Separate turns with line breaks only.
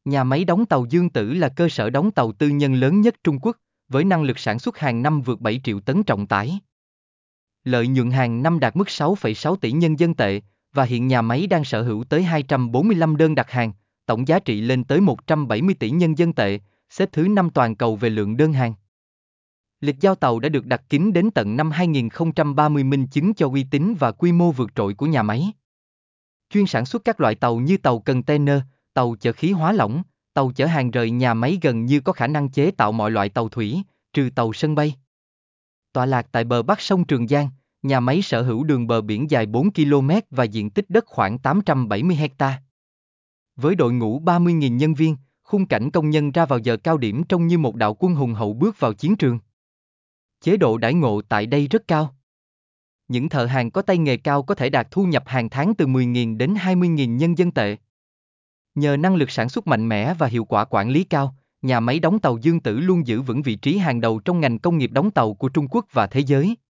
Nhà máy đóng tàu Dương Tử là cơ sở đóng tàu tư nhân lớn nhất Trung Quốc, với năng lực sản xuất hàng năm vượt 7 triệu tấn trọng tải. Lợi nhuận hàng năm đạt mức 6,6 tỷ nhân dân tệ, và hiện nhà máy đang sở hữu tới 245 đơn đặt hàng, tổng giá trị lên tới 170 tỷ nhân dân tệ, xếp thứ 5 toàn cầu về lượng đơn hàng. Lịch giao tàu đã được đặt kín đến tận năm 2030 minh chứng cho uy tín và quy mô vượt trội của nhà máy. Chuyên sản xuất các loại tàu như tàu container, tàu chở khí hóa lỏng, tàu chở hàng rời nhà máy gần như có khả năng chế tạo mọi loại tàu thủy, trừ tàu sân bay. Tọa lạc tại bờ bắc sông Trường Giang, nhà máy sở hữu đường bờ biển dài 4 km và diện tích đất khoảng 870 hecta. Với đội ngũ 30.000 nhân viên, khung cảnh công nhân ra vào giờ cao điểm trông như một đạo quân hùng hậu bước vào chiến trường. Chế độ đãi ngộ tại đây rất cao. Những thợ hàn có tay nghề cao có thể đạt thu nhập hàng tháng từ 10.000 đến 20.000 nhân dân tệ. Nhờ năng lực sản xuất mạnh mẽ và hiệu quả quản lý cao, nhà máy đóng tàu Dương Tử luôn giữ vững vị trí hàng đầu trong ngành công nghiệp đóng tàu của Trung Quốc và thế giới.